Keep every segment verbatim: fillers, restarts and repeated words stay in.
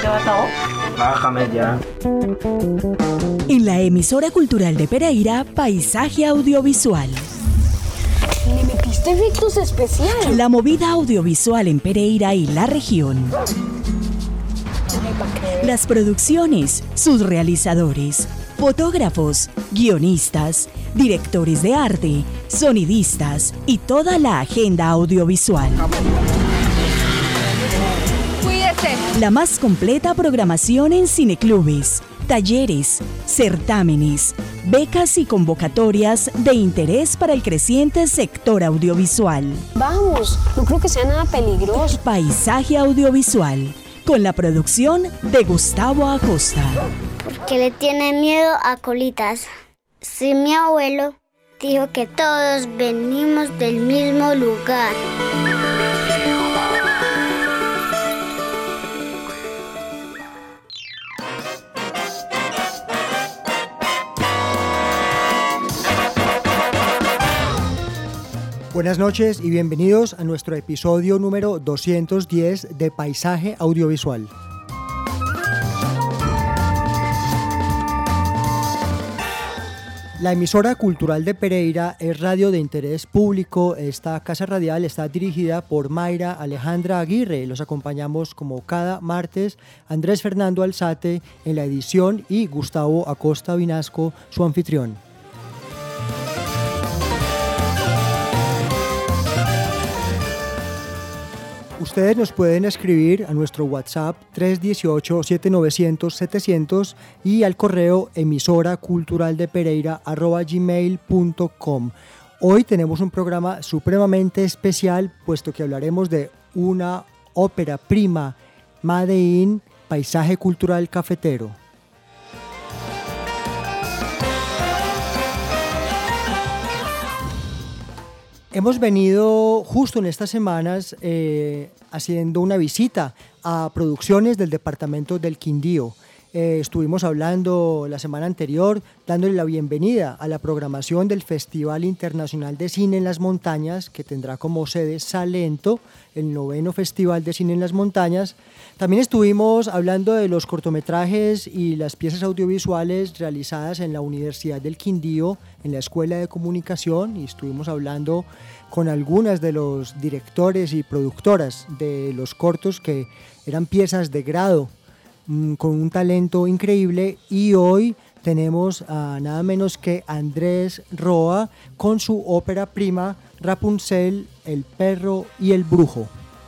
Bájame ya. En la emisora cultural de Pereira, Paisaje Audiovisual. ¿Le metiste efectos especiales? La movida audiovisual en Pereira y la región. Las producciones, sus realizadores, fotógrafos, guionistas, directores de arte, sonidistas y toda la agenda audiovisual. Cuídese. La más completa programación en cineclubes, talleres, certámenes, becas y convocatorias de interés para el creciente sector audiovisual. Vamos, no creo que sea nada peligroso. Paisaje Audiovisual, con la producción de Gustavo Acosta. Porque le tiene miedo a colitas. Si mi abuelo dijo que todos venimos del mismo lugar. Buenas noches y bienvenidos a nuestro episodio número doscientos diez de Paisaje Audiovisual. La emisora cultural de Pereira es radio de interés público. Esta casa radial está dirigida por Mayra Alejandra Aguirre. Los acompañamos como cada martes Andrés Fernando Alzate en la edición y Gustavo Acosta Vinasco, su anfitrión. Ustedes nos pueden escribir a nuestro WhatsApp tres uno ocho, siete nueve cero cero, siete cero cero y al correo emisora cultural de Pereira arroba gmail punto com. Hoy tenemos un programa supremamente especial, puesto que hablaremos de una ópera prima, Made in Paisaje Cultural Cafetero. Hemos venido justo en estas semanas eh, haciendo una visita a producciones del departamento del Quindío. Eh, estuvimos hablando la semana anterior, dándole la bienvenida a la programación del Festival Internacional de Cine en las Montañas, que tendrá como sede Salento, el noveno Festival de Cine en las Montañas. También estuvimos hablando de los cortometrajes y las piezas audiovisuales realizadas en la Universidad del Quindío, en la Escuela de Comunicación, y estuvimos hablando con algunas de los directores y productoras de los cortos que eran piezas de grado, con un talento increíble. Y hoy tenemos a nada menos que Andrés Roa con su ópera prima Rapunzel, El perro y el brujo.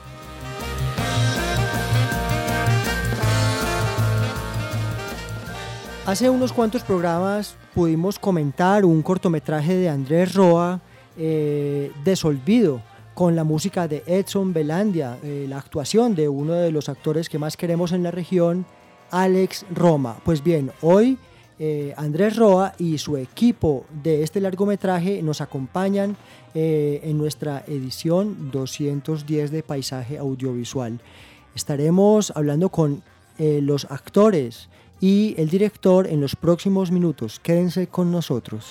Hace unos cuantos programas pudimos comentar un cortometraje de Andrés Roa, eh, Desolvido, con la música de Edson Belandia, eh, la actuación de uno de los actores que más queremos en la región, Alex Roma. Pues bien, hoy eh, Andrés Roa y su equipo de este largometraje nos acompañan eh, en nuestra edición doscientos diez de Paisaje Audiovisual. Estaremos hablando con eh, los actores y el director en los próximos minutos. Quédense con nosotros.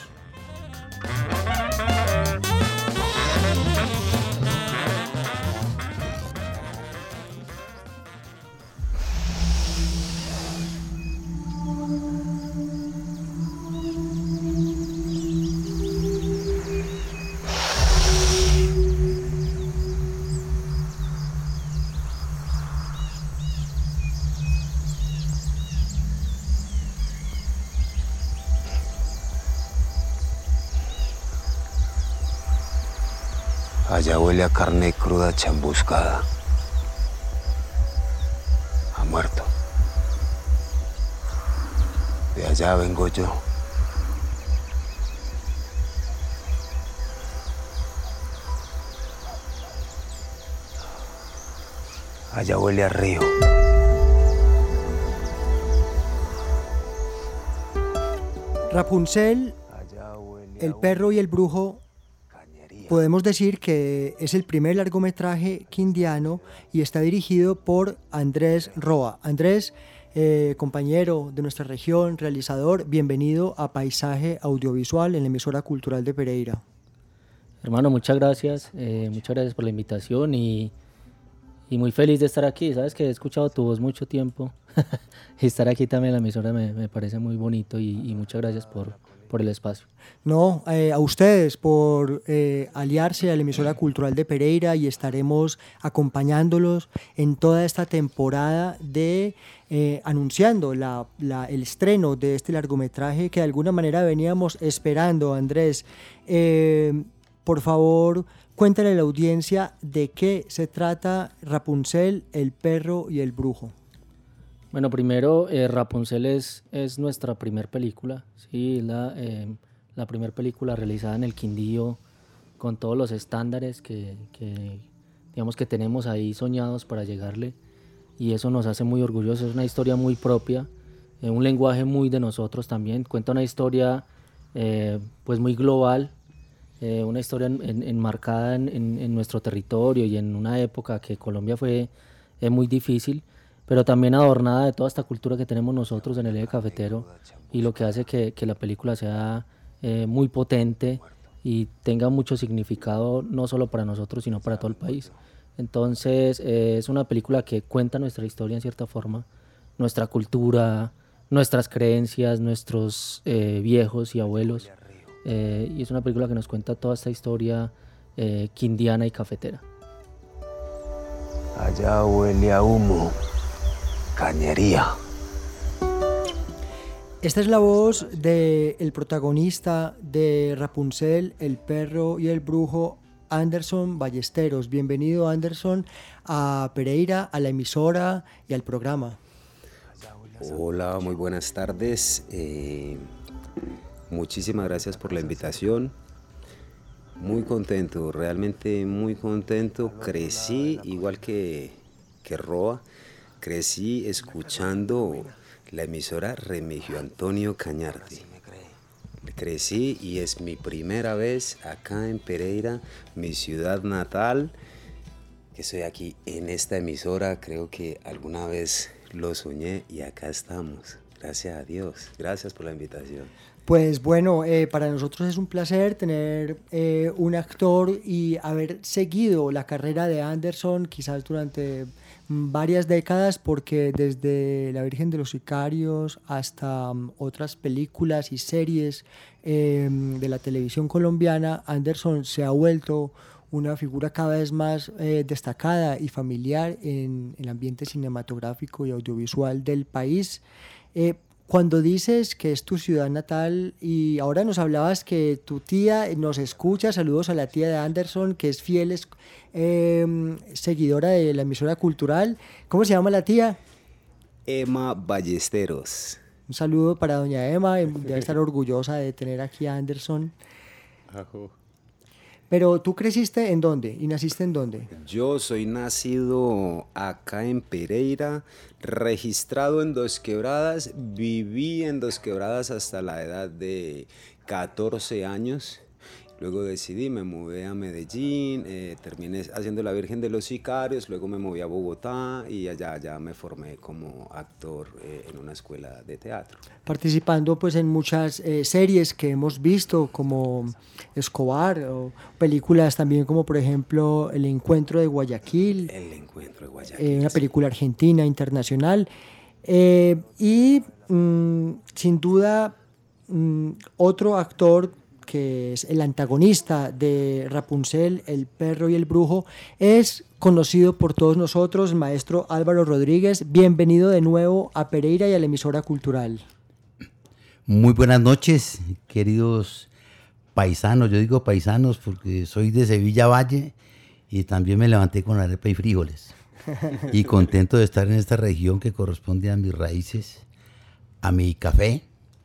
Allá huele a carne cruda chambuscada, a muerto. De allá vengo yo. Allá huele a río. Rapunzel, El perro y el brujo, podemos decir que es el primer largometraje quindiano y está dirigido por Andrés Roa. Andrés, eh, compañero de nuestra región, realizador, bienvenido a Paisaje Audiovisual en la emisora cultural de Pereira. Hermano, muchas gracias, eh, muchas gracias por la invitación y y muy feliz de estar aquí. Sabes que he escuchado tu voz mucho tiempo y estar aquí también en la emisora me, me parece muy bonito y, y muchas gracias por, por el espacio. No, eh, a ustedes por eh, aliarse a la emisora cultural de Pereira y estaremos acompañándolos en toda esta temporada de eh, anunciando la, la, el estreno de este largometraje que de alguna manera veníamos esperando. Andrés, eh, por favor, cuéntale a la audiencia de qué se trata Rapunzel, el perro y el brujo. Bueno, primero, eh, Rapunzel es, es nuestra primer película, sí, la, eh, la primera película realizada en el Quindío con todos los estándares que, que, digamos, que tenemos ahí soñados para llegarle, y eso nos hace muy orgullosos. Es una historia muy propia, eh, un lenguaje muy de nosotros también, cuenta una historia eh, pues muy global, eh, una historia en, en, enmarcada en, en, en nuestro territorio y en una época que Colombia fue eh, muy difícil, pero también adornada de toda esta cultura que tenemos nosotros en el eje cafetero, y lo que hace que, que la película sea eh, muy potente y tenga mucho significado no solo para nosotros sino para todo el país. Entonces eh, es una película que cuenta nuestra historia en cierta forma, nuestra cultura, nuestras creencias, nuestros eh, viejos y abuelos, eh, y es una película que nos cuenta toda esta historia eh, quindiana y cafetera. Allá huele a humo, cañería. Esta es la voz del protagonista de Rapunzel, el perro y el brujo, Anderson Ballesteros. Bienvenido, Anderson, a Pereira, a la emisora y al programa. Hola, muy buenas tardes. Eh, muchísimas gracias por la invitación. Muy contento, realmente muy contento. Crecí igual que, que Roa. Crecí escuchando la emisora Remigio Antonio Cañarte. Crecí y es mi primera vez acá en Pereira, mi ciudad natal, que estoy aquí en esta emisora. Creo que alguna vez lo soñé y acá estamos. Gracias a Dios. Gracias por la invitación. Pues bueno, eh, para nosotros es un placer tener eh, un actor y haber seguido la carrera de Anderson quizás durante varias décadas, porque desde La Virgen de los Sicarios hasta um, otras películas y series eh, de la televisión colombiana, Anderson se ha vuelto una figura cada vez más eh, destacada y familiar en el ambiente cinematográfico y audiovisual del país. Eh, Cuando dices que es tu ciudad natal y ahora nos hablabas que tu tía nos escucha, saludos a la tía de Anderson, que es fiel es, eh, seguidora de la emisora cultural. ¿Cómo se llama la tía? Emma Ballesteros. Un saludo para doña Emma, debe estar orgullosa de tener aquí a Anderson. Ajo. Pero ¿tú creciste en dónde y naciste en dónde? Yo soy nacido acá en Pereira, registrado en Dos Quebradas, viví en Dos Quebradas hasta la edad de catorce años. Luego decidí, me mudé a Medellín, eh, terminé haciendo La Virgen de los Sicarios, luego me moví a Bogotá y allá ya me formé como actor eh, en una escuela de teatro. Participando pues en muchas eh, series que hemos visto como Escobar, o películas también como por ejemplo El Encuentro de Guayaquil. El Encuentro de Guayaquil. Eh, una película argentina, internacional. Eh, y mm, sin duda mm, otro actor que es el antagonista de Rapunzel, el perro y el brujo, es conocido por todos nosotros, el maestro Álvaro Rodríguez. Bienvenido de nuevo a Pereira y a la emisora cultural. Muy buenas noches, queridos paisanos. Yo digo paisanos porque soy de Sevilla Valle y también me levanté con arepa y frijoles. Y contento de estar en esta región que corresponde a mis raíces, a mi café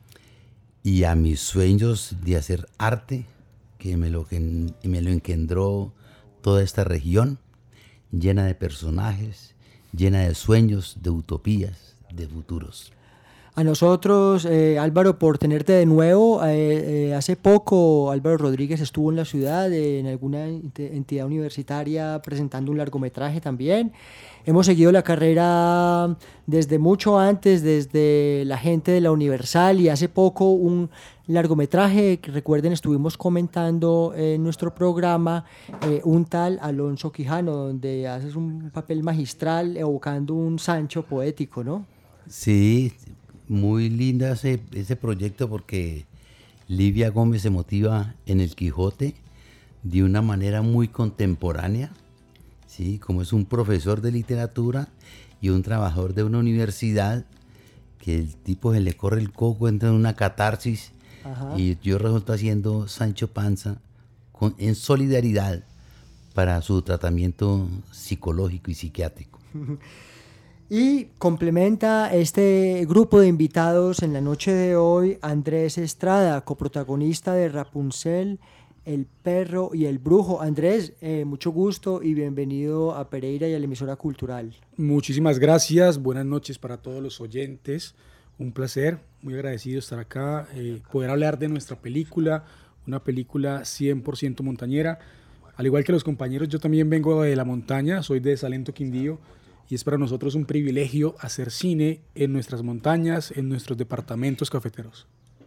y a mis sueños de hacer arte, que me lo, que me lo engendró toda esta región, llena de personajes, llena de sueños, de utopías, de futuros. A nosotros, eh, Álvaro, por tenerte de nuevo. Eh, eh, hace poco Álvaro Rodríguez estuvo en la ciudad, eh, en alguna entidad universitaria, presentando un largometraje también. Hemos seguido la carrera desde mucho antes, desde la gente de la Universal, y hace poco un largometraje que, recuerden, estuvimos comentando en nuestro programa, eh, un tal Alonso Quijano, donde haces un papel magistral evocando un Sancho poético, ¿no? Sí, muy linda ese, ese proyecto, porque Livia Gómez se motiva en el Quijote de una manera muy contemporánea, ¿sí? Como es un profesor de literatura y un trabajador de una universidad, que el tipo se le corre el coco, entra en una catarsis. Ajá. Y yo resulto haciendo Sancho Panza con, en solidaridad para su tratamiento psicológico y psiquiátrico. Y complementa este grupo de invitados en la noche de hoy Andrés Estrada, coprotagonista de Rapunzel, El perro y el brujo. Andrés, eh, mucho gusto y bienvenido a Pereira y a la emisora cultural. Muchísimas gracias, buenas noches para todos los oyentes. Un placer, muy agradecido estar acá, eh, poder hablar de nuestra película, una película cien por ciento montañera. Al igual que los compañeros, yo también vengo de la montaña, soy de Salento, Quindío, y es para nosotros un privilegio hacer cine en nuestras montañas, en nuestros departamentos cafeteros.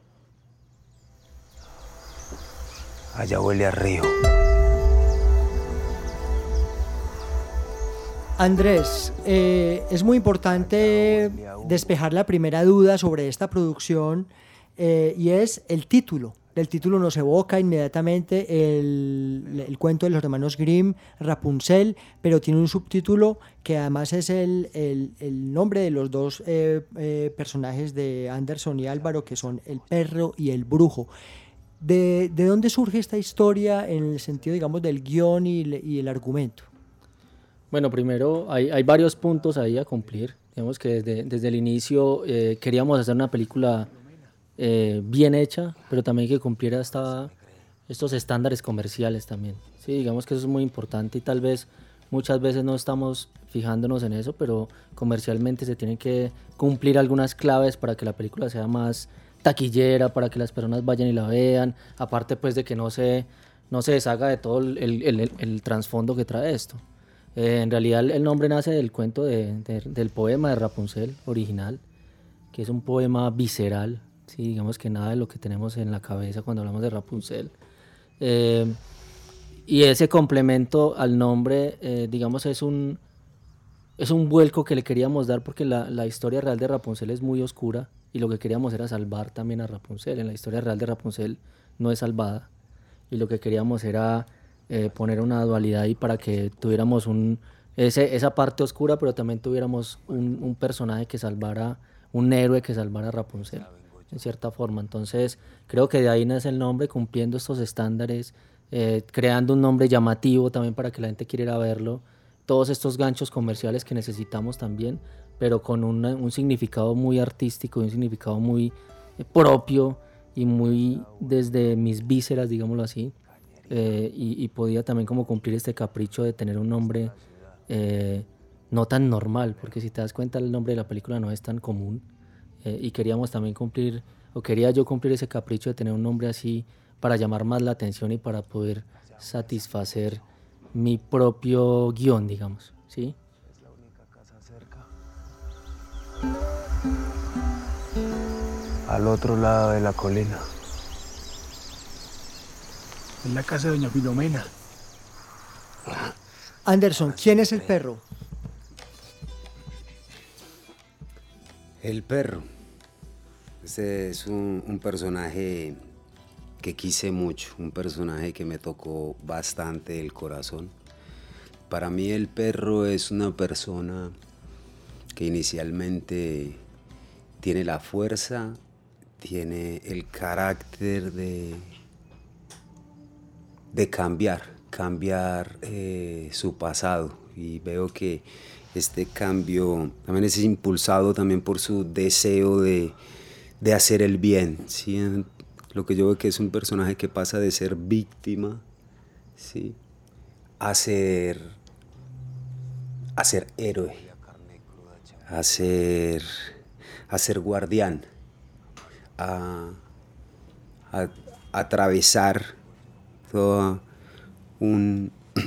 Allá huele a río. Andrés, eh, es muy importante despejar la primera duda sobre esta producción, eh, y es el título. El título nos evoca inmediatamente el, el cuento de los hermanos Grimm, Rapunzel, pero tiene un subtítulo que además es el, el, el nombre de los dos eh, eh, personajes de Anderson y Álvaro, que son el perro y el brujo. ¿De, de dónde surge esta historia en el sentido, digamos, del guión y, y el argumento? Bueno, primero hay, hay varios puntos ahí a cumplir. Digamos que desde, desde el inicio eh, queríamos hacer una película eh, bien hecha, pero también que cumpliera esta, estos estándares comerciales también. Sí, digamos que eso es muy importante y tal vez muchas veces no estamos fijándonos en eso, pero comercialmente se tienen que cumplir algunas claves para que la película sea más taquillera, para que las personas vayan y la vean, aparte pues de que no se, no se deshaga de todo el, el, el, el trasfondo que trae esto. Eh, en realidad el nombre nace del cuento de, de, del poema de Rapunzel original, que es un poema visceral, ¿sí? Digamos que nada de lo que tenemos en la cabeza cuando hablamos de Rapunzel. Eh, y ese complemento al nombre, eh, digamos, es un, es un vuelco que le queríamos dar, porque la, la historia real de Rapunzel es muy oscura y lo que queríamos era salvar también a Rapunzel. En la historia real de Rapunzel no es salvada y lo que queríamos era Eh, poner una dualidad ahí para que tuviéramos un, ese, esa parte oscura, pero también tuviéramos un, un personaje que salvara, un héroe que salvara a Rapunzel, en cierta forma. Entonces creo que de ahí nace el nombre, cumpliendo estos estándares, eh, creando un nombre llamativo también para que la gente quiera ir a verlo, todos estos ganchos comerciales que necesitamos también, pero con una, un significado muy artístico, un significado muy eh, propio y muy desde mis vísceras, digámoslo así. Eh, y, y podía también como cumplir este capricho de tener un nombre eh, no tan normal, porque si te das cuenta el nombre de la película no es tan común, eh, y queríamos también cumplir, o quería yo cumplir ese capricho de tener un nombre así para llamar más la atención y para poder satisfacer mi propio guión, digamos, ¿sí? Es la única casa cerca. Al otro lado de la colina. En la casa de doña Filomena. Anderson, ¿quién es el perro? El perro. Este es un, un personaje que quise mucho, un personaje que me tocó bastante el corazón. Para mí el perro es una persona que inicialmente tiene la fuerza, tiene el carácter de... de cambiar, cambiar eh, su pasado, y veo que este cambio también es impulsado también por su deseo de, de hacer el bien, ¿sí? Lo que yo veo que es un personaje que pasa de ser víctima, ¿sí? a ser, a ser héroe, a ser, a ser guardián, a, a, a atravesar todo un...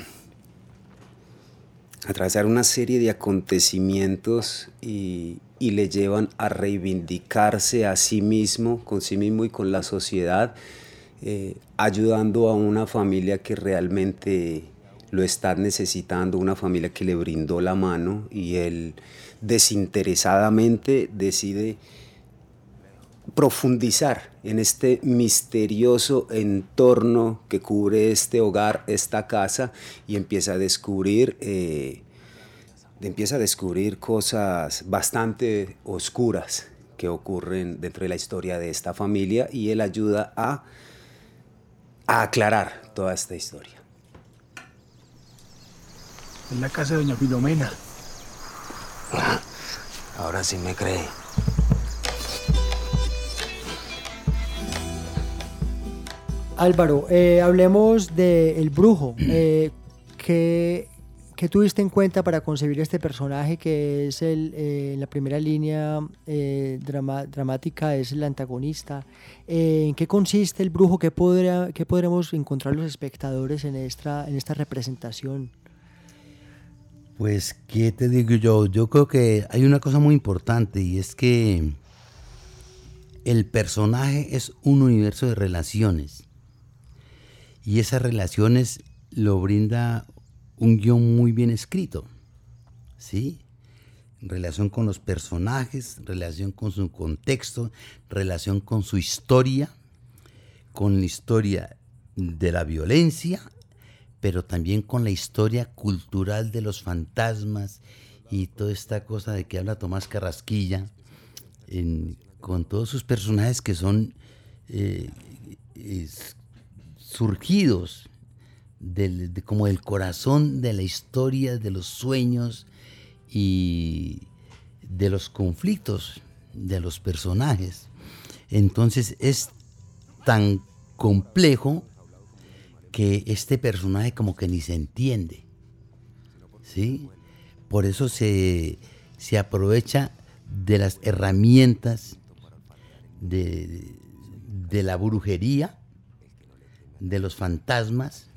atravesar una serie de acontecimientos y, y le llevan a reivindicarse a sí mismo, con sí mismo y con la sociedad, eh, ayudando a una familia que realmente lo está necesitando, una familia que le brindó la mano, y él desinteresadamente decide profundizar en este misterioso entorno que cubre este hogar, esta casa, y empieza a descubrir, eh, empieza a descubrir cosas bastante oscuras que ocurren dentro de la historia de esta familia, y él ayuda a, a aclarar toda esta historia. En la casa de doña Filomena. Ahora sí me cree. Álvaro, eh, hablemos de El Brujo. Eh, ¿qué, ¿Qué tuviste en cuenta para concebir este personaje que es el, eh, en la primera línea eh, drama, dramática, es el antagonista? Eh, ¿En qué consiste El Brujo? ¿Qué, podrá, qué podremos encontrar los espectadores en esta, en esta representación? Pues, ¿qué te digo yo? Yo creo que hay una cosa muy importante, y es que el personaje es un universo de relaciones. Y esas relaciones lo brinda un guión muy bien escrito, ¿sí? Relación con los personajes, relación con su contexto, relación con su historia, con la historia de la violencia, pero también con la historia cultural de los fantasmas y toda esta cosa de que habla Tomás Carrasquilla, en, con todos sus personajes que son eh, es, surgidos del, de, como del corazón de la historia, de los sueños y de los conflictos de los personajes. Entonces es tan complejo que este personaje como que ni se entiende, ¿sí? Por eso se, se aprovecha de las herramientas de, de la brujería, de los fantasmas,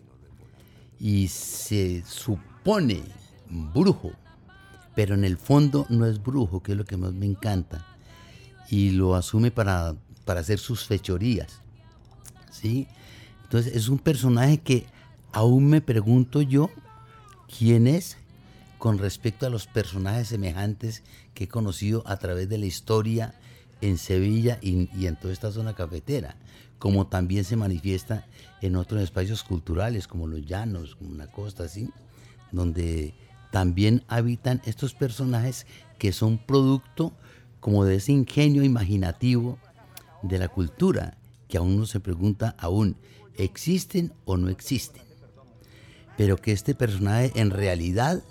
y se supone brujo, pero en el fondo no es brujo, que es lo que más me encanta, y lo asume para, para hacer sus fechorías, ¿sí? Entonces es un personaje que aún me pregunto yo quién es con respecto a los personajes semejantes que he conocido a través de la historia en Sevilla y, y en toda esta zona cafetera, como también se manifiesta en otros espacios culturales como los llanos, como la costa, ¿sí? Donde también habitan estos personajes que son producto como de ese ingenio imaginativo de la cultura, que aún uno se pregunta aún, ¿existen o no existen? Pero que este personaje en realidad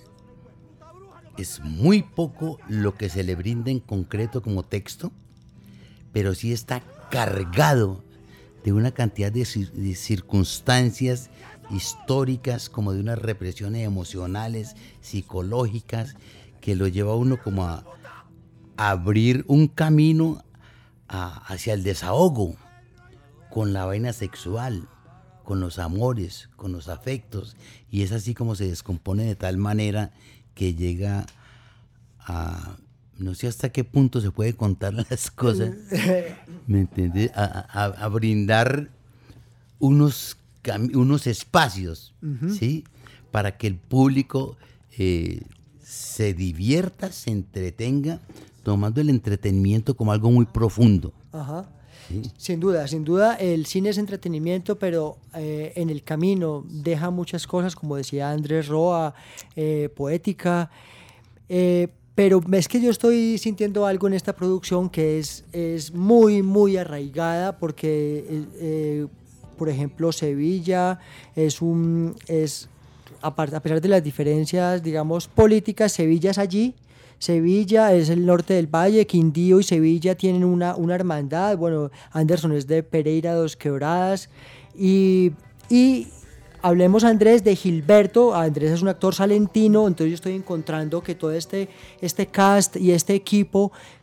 es muy poco lo que se le brinda en concreto como texto, pero sí está cargado de una cantidad de, de circunstancias históricas, como de unas represiones emocionales, psicológicas, que lo lleva a uno como a, a abrir un camino a, hacia el desahogo, con la vaina sexual, con los amores, con los afectos, y es así como se descompone de tal manera que llega a, no sé hasta qué punto se puede contar las cosas, ¿me entiendes? A, a, a brindar unos, unos espacios, uh-huh. ¿sí? Para que el público eh, se divierta, se entretenga, tomando el entretenimiento como algo muy profundo. Ajá. Sí. Sin duda, sin duda el cine es entretenimiento, pero eh, en el camino deja muchas cosas, como decía Andrés Roa, eh, poética, eh, pero es que yo estoy sintiendo algo en esta producción que es, es muy, muy arraigada, porque, eh, por ejemplo, Sevilla es un, es, a pesar de las diferencias, digamos, políticas, Sevilla es allí. Sevilla es el norte del valle, Quindío y Sevilla tienen una, una hermandad. Bueno, Anderson es de Pereira, Dos Quebradas. Y, y hablemos, Andrés, de Gilberto. Andrés es un actor salentino, entonces yo estoy encontrando que todo este, este cast y este equipo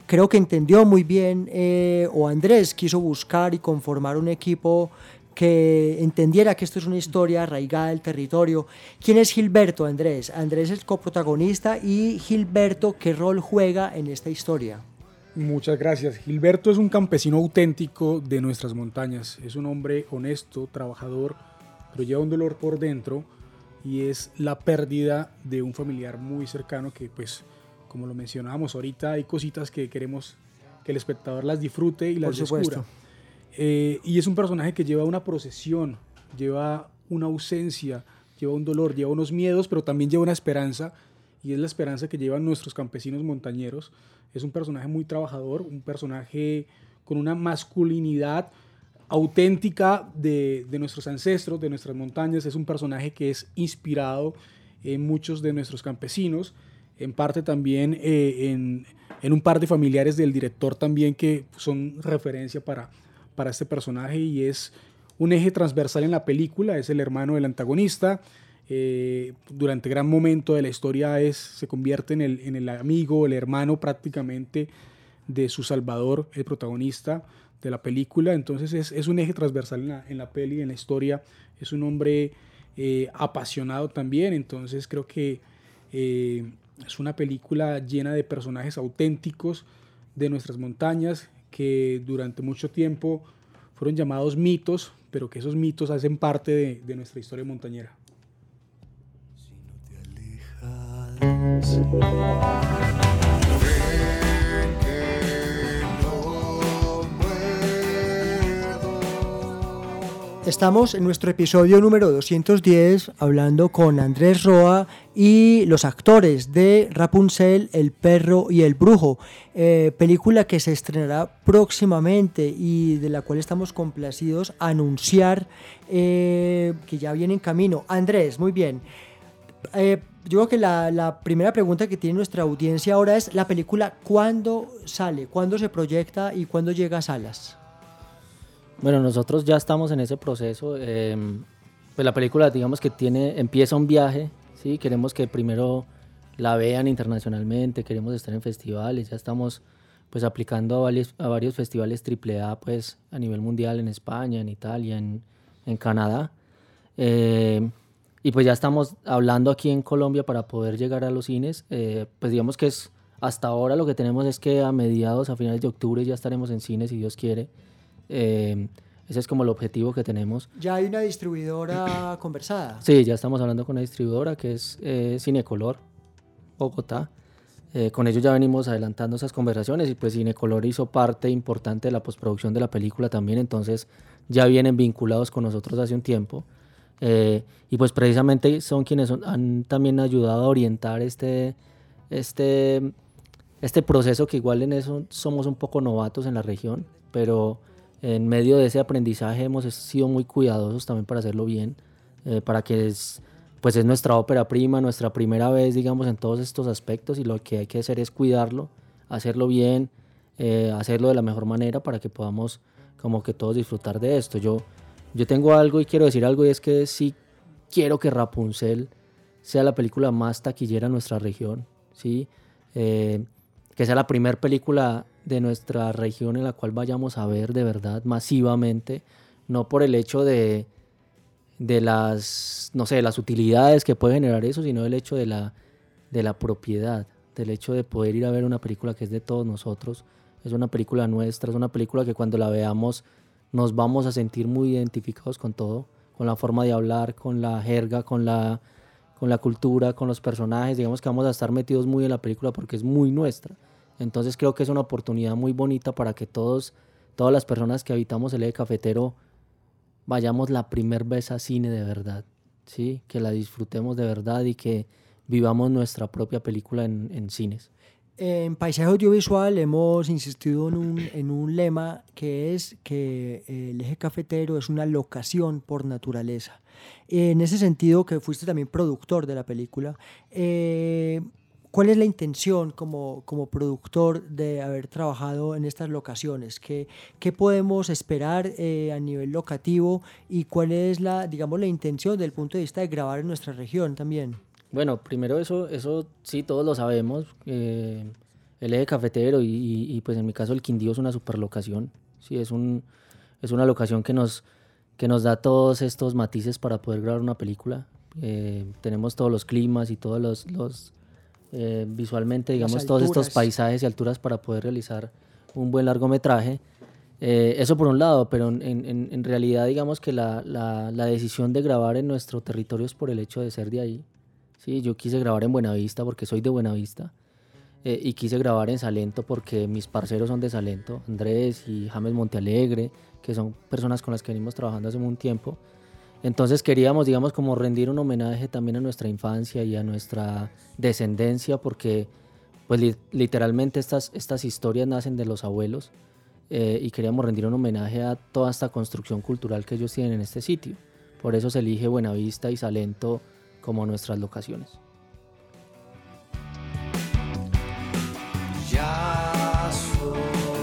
creo que entendió muy bien, eh, o Andrés quiso buscar y conformar un equipo que entendiera que esto es una historia arraigada del territorio. ¿Quién es Gilberto, Andrés? Andrés es el coprotagonista, y Gilberto, ¿qué rol juega en esta historia? Muchas gracias. Gilberto es un campesino auténtico de nuestras montañas. Es un hombre honesto, trabajador, pero lleva un dolor por dentro, y es la pérdida de un familiar muy cercano que, pues, como lo mencionábamos ahorita, hay cositas que queremos que el espectador las disfrute y las descubra. Eh, y es un personaje que lleva una procesión, lleva una ausencia, lleva un dolor, lleva unos miedos, pero también lleva una esperanza, y es la esperanza que llevan nuestros campesinos montañeros. Es un personaje muy trabajador, un personaje con una masculinidad auténtica de, de nuestros ancestros, de nuestras montañas. Es un personaje que es inspirado en muchos de nuestros campesinos, en parte también eh, en, en un par de familiares del director también, que son referencia para para este personaje, y es un eje transversal en la película. Es el hermano del antagonista. Eh, durante gran momento de la historia es, se convierte en el, en el amigo, el hermano prácticamente de su salvador, el protagonista de la película. Entonces es, es un eje transversal en la, en la peli, en la historia. Es un hombre eh, apasionado también. Entonces creo que eh, es una película llena de personajes auténticos de nuestras montañas, que durante mucho tiempo fueron llamados mitos, pero que esos mitos hacen parte de, de nuestra historia montañera. Si no te alejas, Estamos en nuestro episodio número doscientos diez hablando con Andrés Roa y los actores de Rapunzel, El perro y el brujo, eh, película que se estrenará próximamente y de la cual estamos complacidos a anunciar eh, que ya viene en camino. Andrés, muy bien. Eh, yo creo que la, la primera pregunta que tiene nuestra audiencia ahora es: la película, ¿cuándo sale? ¿Cuándo se proyecta y cuándo llega a salas? Bueno, nosotros ya estamos en ese proceso. Eh, pues la película, digamos que tiene, empieza un viaje, ¿sí? Queremos que primero la vean internacionalmente, queremos estar en festivales, ya estamos pues aplicando a varios, a varios festivales triple A pues a nivel mundial, en España, en Italia, en, en Canadá. Eh, y pues ya estamos hablando aquí en Colombia para poder llegar a los cines. Eh, pues digamos que es, hasta ahora lo que tenemos es que a mediados, a finales de octubre ya estaremos en cines, si Dios quiere. Eh, ese es como el objetivo que tenemos. ¿Ya hay una distribuidora conversada? Sí, ya estamos hablando con una distribuidora que es eh, Cinecolor, Bogotá. Eh, con ellos ya venimos adelantando esas conversaciones, y pues Cinecolor hizo parte importante de la postproducción de la película también, entonces ya vienen vinculados con nosotros hace un tiempo. Eh, y pues precisamente son quienes son, han también ayudado a orientar este, este, este proceso, que igual en eso somos un poco novatos en la región, pero en medio de ese aprendizaje hemos sido muy cuidadosos también para hacerlo bien, eh, para que es, pues es nuestra ópera prima, nuestra primera vez, digamos, en todos estos aspectos, y lo que hay que hacer es cuidarlo, hacerlo bien, eh, hacerlo de la mejor manera para que podamos como que todos disfrutar de esto. Yo, yo tengo algo y quiero decir algo, y es que sí quiero que Rapunzel sea la película más taquillera en nuestra región, ¿sí? Eh, que sea la primera película de nuestra región en la cual vayamos a ver de verdad masivamente, no por el hecho de, de las, no sé, las utilidades que puede generar eso, sino el hecho de la, de la propiedad, del hecho de poder ir a ver una película que es de todos nosotros. Es una película nuestra, es una película que cuando la veamos nos vamos a sentir muy identificados con todo, con la forma de hablar, con la jerga, con la, con la cultura, con los personajes. Digamos que vamos a estar metidos muy en la película porque es muy nuestra. Entonces creo que es una oportunidad muy bonita para que todos, todas las personas que habitamos el eje cafetero vayamos la primera vez a cine de verdad, ¿sí? Que la disfrutemos de verdad y que vivamos nuestra propia película en, en cines. En Paisaje Audiovisual hemos insistido en un, en un lema, que es que el eje cafetero es una locación por naturaleza. En ese sentido, que fuiste también productor de la película, eh, ¿cuál es la intención como, como productor de haber trabajado en estas locaciones? ¿Qué, qué podemos esperar eh, a nivel locativo, y cuál es la, digamos, la intención desde el punto de vista de grabar en nuestra región también? Bueno, primero eso, eso sí, todos lo sabemos. Eh, el eje cafetero y, y, y pues en mi caso el Quindío es una super locación, sí, es, un, es una locación que nos, que nos da todos estos matices para poder grabar una película. Eh, tenemos todos los climas y todos los, los eh, visualmente, digamos, todos estos paisajes y alturas para poder realizar un buen largometraje. Eh, eso por un lado, pero en, en, en realidad digamos que la, la, la decisión de grabar en nuestro territorio es por el hecho de ser de ahí. Sí, yo quise grabar en Buenavista porque soy de Buenavista, eh, y quise grabar en Salento porque mis parceros son de Salento, Andrés y James Montealegre, que son personas con las que venimos trabajando hace un tiempo. Entonces queríamos, digamos, como rendir un homenaje también a nuestra infancia y a nuestra descendencia, porque pues li- literalmente estas, estas historias nacen de los abuelos. Eh, y queríamos rendir un homenaje a toda esta construcción cultural que ellos tienen en este sitio. Por eso se elige Buenavista y Salento como nuestras locaciones. Ya solo,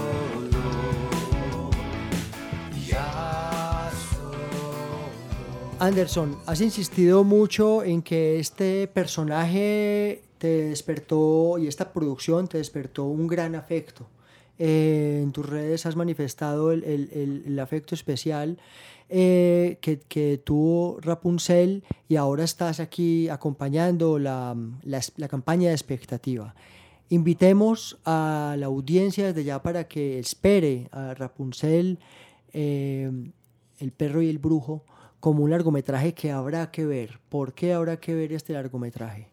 ya solo. Anderson, has insistido mucho en que este personaje te despertó y esta producción te despertó un gran afecto. Eh, en tus redes has manifestado el, el, el, el afecto especial eh, que, que tuvo Rapunzel, y ahora estás aquí acompañando la, la, la campaña de expectativa. Invitemos a la audiencia desde ya para que espere a Rapunzel, eh, El perro y el brujo, como un largometraje que habrá que ver. ¿Por qué habrá que ver este largometraje?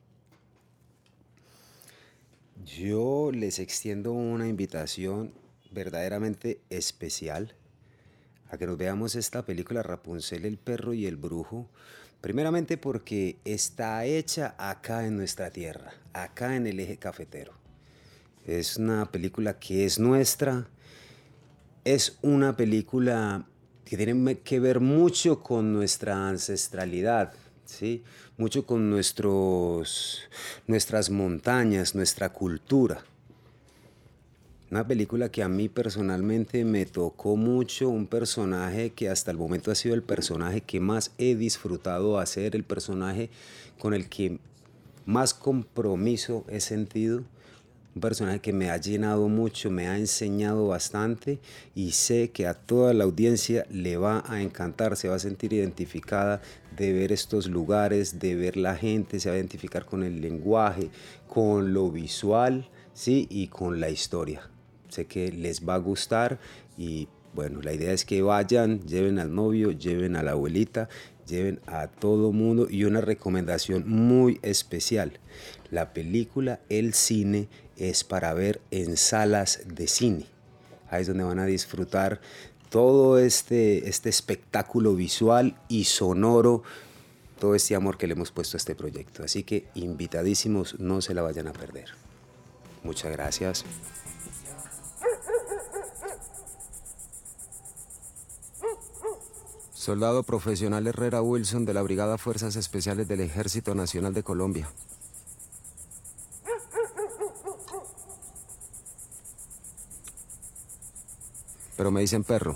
Yo les extiendo una invitación verdaderamente especial a que nos veamos esta película Rapunzel, el perro y el brujo, primeramente porque está hecha acá en nuestra tierra, acá en el eje cafetero. Es una película que es nuestra, es una película que tiene que ver mucho con nuestra ancestralidad, ¿sí? Mucho con nuestros, nuestras montañas, nuestra cultura. Una película que a mí personalmente me tocó mucho, un personaje que hasta el momento ha sido el personaje que más he disfrutado hacer, el personaje con el que más compromiso he sentido, un personaje que me ha llenado mucho, me ha enseñado bastante, y sé que a toda la audiencia le va a encantar, se va a sentir identificada de ver estos lugares, de ver la gente, se va a identificar con el lenguaje, con lo visual, ¿sí? Y con la historia. Sé que les va a gustar y bueno, la idea es que vayan, lleven al novio, lleven a la abuelita, lleven a todo mundo, y una recomendación muy especial. La película, el cine, es para ver en salas de cine. Ahí es donde van a disfrutar todo este, este espectáculo visual y sonoro, todo este amor que le hemos puesto a este proyecto. Así que invitadísimos, no se la vayan a perder. Muchas gracias. Soldado profesional Herrera Wilson, de la Brigada Fuerzas Especiales del Ejército Nacional de Colombia. Pero me dicen perro.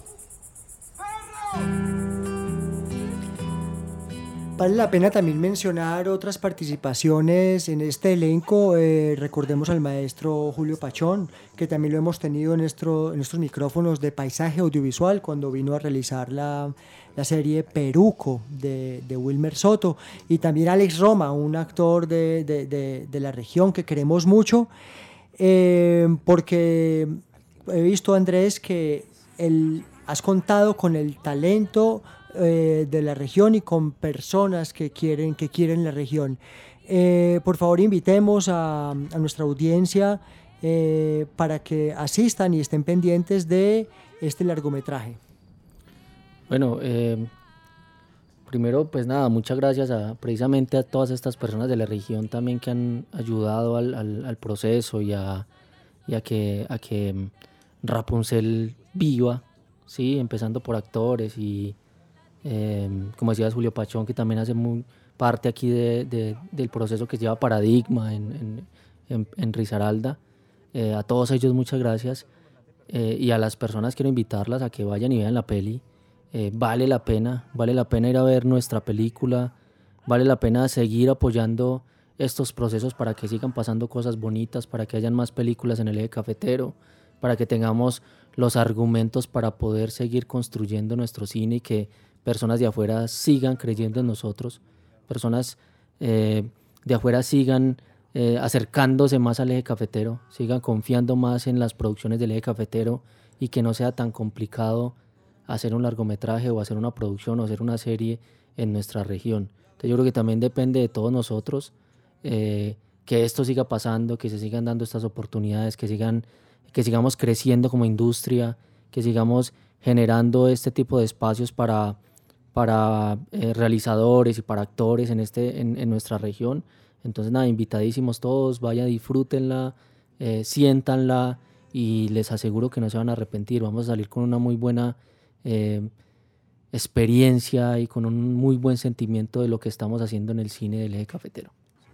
Vale la pena también mencionar otras participaciones en este elenco. Eh, recordemos al maestro Julio Pachón, que también lo hemos tenido en, nuestro, en nuestros micrófonos de paisaje audiovisual cuando vino a realizar la, la serie Peruco de, de Wilmer Soto, y también Alex Roma, un actor de, de, de, de la región que queremos mucho, eh, porque he visto, Andrés, que el, has contado con el talento Eh, de la región y con personas que quieren, que quieren la región. Eh, por favor, invitemos a, a nuestra audiencia eh, para que asistan y estén pendientes de este largometraje. Bueno, eh, primero pues nada, muchas gracias a, precisamente a todas estas personas de la región también que han ayudado al, al, al proceso y a, y a que, a que Rapunzel viva, ¿sí? Empezando por actores y Eh, como decías, Julio Pachón, que también hace muy parte aquí de, de, del proceso que lleva Paradigma en, en, en, en Risaralda. Eh, a todos ellos muchas gracias, eh, y a las personas quiero invitarlas a que vayan y vean la peli. Eh, vale la pena, vale la pena ir a ver nuestra película, vale la pena seguir apoyando estos procesos para que sigan pasando cosas bonitas, para que hayan más películas en el eje cafetero, para que tengamos los argumentos para poder seguir construyendo nuestro cine y que personas de afuera sigan creyendo en nosotros, personas eh, de afuera sigan eh, acercándose más al eje cafetero, sigan confiando más en las producciones del eje cafetero y que no sea tan complicado hacer un largometraje o hacer una producción o hacer una serie en nuestra región. Entonces yo creo que también depende de todos nosotros eh, que esto siga pasando, que se sigan dando estas oportunidades, que, sigan, que sigamos creciendo como industria, que sigamos generando este tipo de espacios para, para eh, realizadores y para actores en, este, en, en nuestra región. Entonces nada, invitadísimos todos, vaya, disfrútenla, eh, siéntanla y les aseguro que no se van a arrepentir. Vamos a salir con una muy buena eh, experiencia y con un muy buen sentimiento de lo que estamos haciendo en el cine del eje cafetero.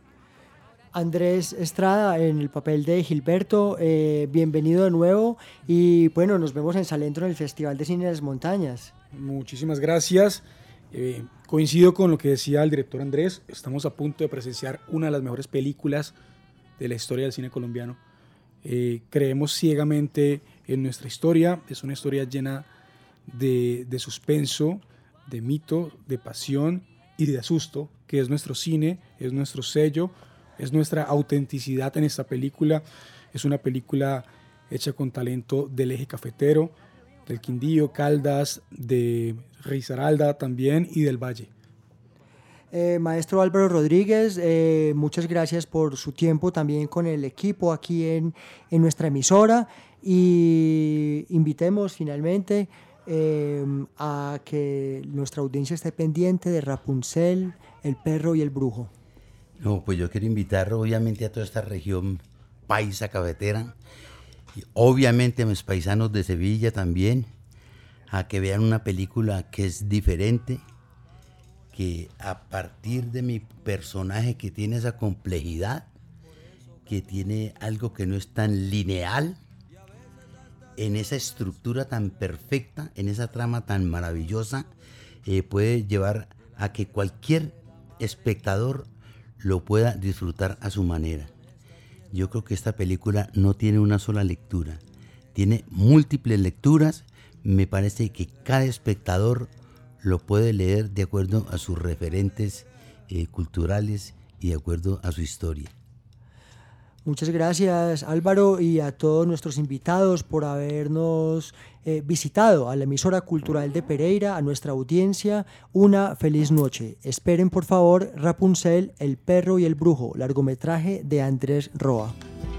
Andrés Estrada en el papel de Gilberto, eh, bienvenido de nuevo y bueno, nos vemos en Salento en el Festival de Cine de las Montañas. Muchísimas gracias. Eh, coincido con lo que decía el director Andrés, estamos a punto de presenciar una de las mejores películas de la historia del cine colombiano. Eh, creemos ciegamente en nuestra historia, es una historia llena de, de suspenso, de mito, de pasión y de asusto, que es nuestro cine, es nuestro sello, es nuestra autenticidad en esta película. Es una película hecha con talento del eje cafetero, del Quindío, Caldas, de Risaralda también y del Valle. Eh, maestro Álvaro Rodríguez, eh, muchas gracias por su tiempo también con el equipo aquí en, en nuestra emisora y invitemos finalmente eh, a que nuestra audiencia esté pendiente de Rapunzel, El Perro y el Brujo. No, pues yo quiero invitar obviamente a toda esta región paisa cafetera y obviamente a mis paisanos de Sevilla también a que vean una película que es diferente, que a partir de mi personaje que tiene esa complejidad, que tiene algo que no es tan lineal, en esa estructura tan perfecta, en esa trama tan maravillosa, eh, puede llevar a que cualquier espectador lo pueda disfrutar a su manera. Yo creo que esta película no tiene una sola lectura, tiene múltiples lecturas. Me parece que cada espectador lo puede leer de acuerdo a sus referentes eh, culturales y de acuerdo a su historia. Muchas gracias, Álvaro, y a todos nuestros invitados por habernos eh, visitado a la emisora cultural de Pereira, a nuestra audiencia. Una feliz noche. Esperen, por favor, Rapunzel, El Perro y el Brujo, largometraje de Andrés Roa.